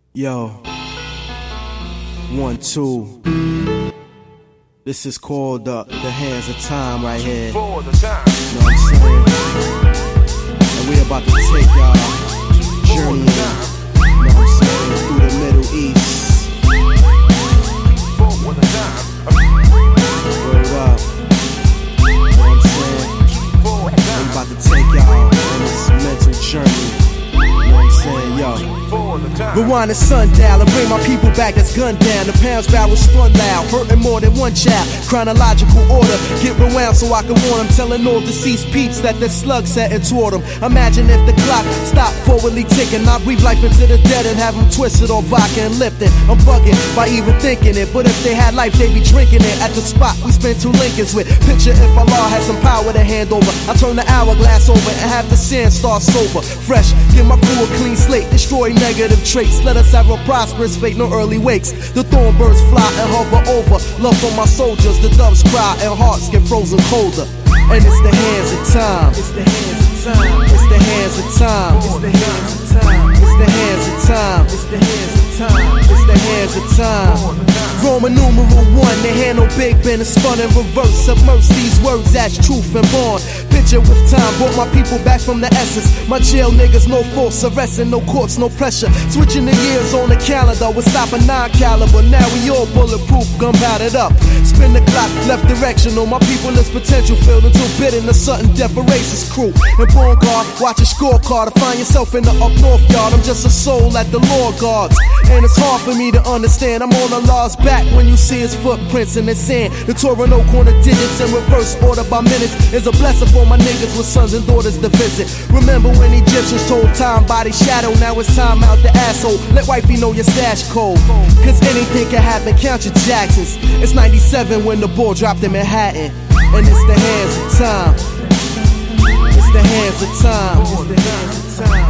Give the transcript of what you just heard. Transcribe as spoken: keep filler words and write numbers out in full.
Yo, one, two. This is called uh, The Hands of Time right here. You know what I'm saying? And we about to take y'all journey, you know what I'm saying, through the Middle East. Word up. You know what I'm saying? We about to take y'all on this mental journey. You know what I'm saying? Yo. Rewind the sundial and bring my people back that's gunned down. The pounds barrel spun loud, hurting more than one child. Chronological order, get rewound so I can warn them. Telling all deceased peeps that the slug setting toward them. Imagine if the clock stopped forwardly ticking. I breathe life into the dead and have them twisted or vodka and lifting. I'm bugging by even thinking it, but if they had life, they'd be drinking it. At the spot we spent two Lincolns with. Picture if Allah had some power to hand over. I turn the hourglass over and have the sand start sober. Fresh, give my crew a clean slate, destroy negative traits. Let us have a prosperous fate, no early wakes. The thorn birds fly and hover over. Love for my soldiers, the doves cry and hearts get frozen colder. And it's the hands of time. It's the hands of time. It's the hands of time. It's the hands of time. It's the hands of time. It's the hands of time. It's the hands of time. Roman numeral one, they handle Big Ben and spun in reverse. Submerge these words as truth and born. Picture with time, brought my people back from the essence. My jail niggas, no false arresting, no courts, no pressure. Switching the years on the calendar, we're stopping nine caliber. Now we all bulletproof, gun battered up. Spin the clock, left directional. My people is potential filled until bidding a sudden death erases crew. And born guard, watch a scorecard to find yourself in the up north yard. I'm just a soul at the law guards. And it's hard for me to understand. I'm on the law's back when you see his footprints in the sand. The Torah no corner digits in reverse order by minutes is a blessing for my niggas with sons and daughters to visit. Remember when Egyptians told time by the shadow, now it's time out the asshole. Let wifey know your stash code, cause anything can happen, count your Jacksons. It's ninety-seven when the ball dropped in Manhattan. And it's the hands of time. It's the hands of time. It's the hands of time.